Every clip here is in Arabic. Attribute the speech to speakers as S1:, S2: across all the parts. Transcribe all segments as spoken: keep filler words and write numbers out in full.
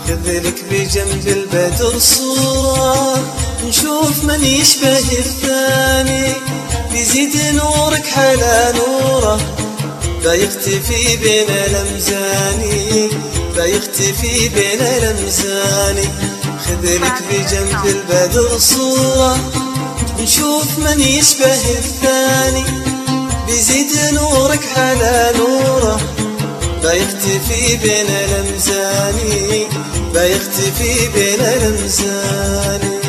S1: خذلك بجنب البدر صورة، نشوف من يشبه الثاني، بيزيد نورك حلا نوره، بيختفي بين الأمزاني، بيختفي بين الأمزاني. خذلك بجنب البدر صورة، نشوف من يشبه الثاني، بيزيد نورك حلا نوره، بيختفي بين الأمزاني، بيختفي بين الأمزاني.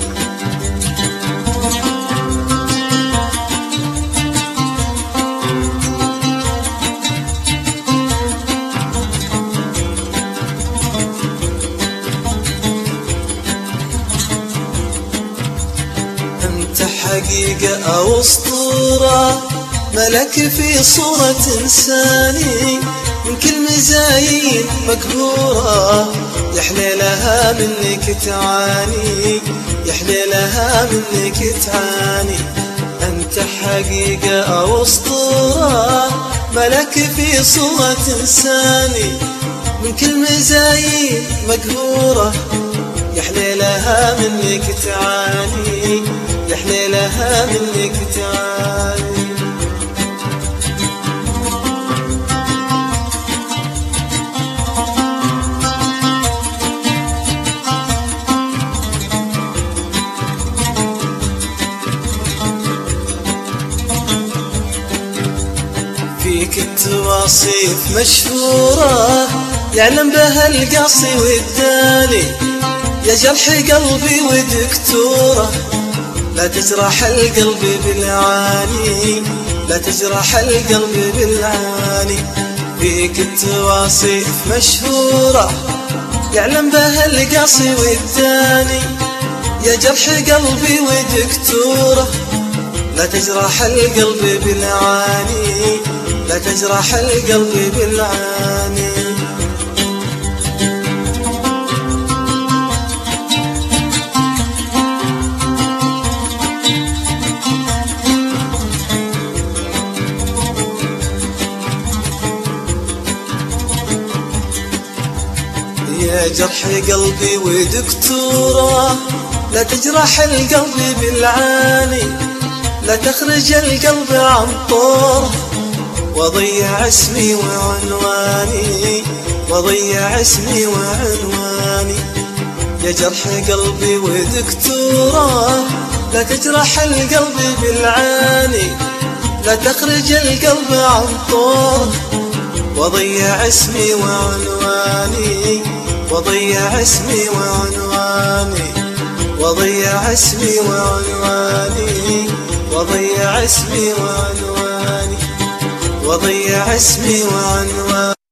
S1: أنت حقيقة أو أسطورة، ملك في صورة إنساني، من كل مزايين مقهورة، يحلى لها منك تعاني، يحلى لها منك تعاني. أنت حقيقة أو أسطورة، ملك في صورة إنساني، من كل مزايين مقهورة، يحلى لها منك تعاني، يحلى لها منك تعاني. فيك التواصيف مشهورة، يعلم بها القاصي والداني، يا جرح قلبي ودكتورة، لا تجرح القلب بالعاني، لا تجرح القلب بالعاني. فيك التواصيف مشهورة، يعلم بها القاصي والداني، يا جرح قلبي ودكتورة، لا تجرح القلب بالعاني، لا تجرح القلب بالعاني. يا جرح قلبي ودكتورة، لا تجرح القلب بالعاني، لا تخرج القلب عن طوره، وضيع اسمي وعنواني، وضيع اسمي وعنواني. يا جرح قلبي ودكتورة، لا تجرح القلب بالعاني، لا تخرج القلب عن طوره، وضيع اسمي وعنواني، وضيع اسمي وعنواني، وضيع اسمي وعنواني، وضيع اسمي وعنواني، وضيع اسمي وعنواني.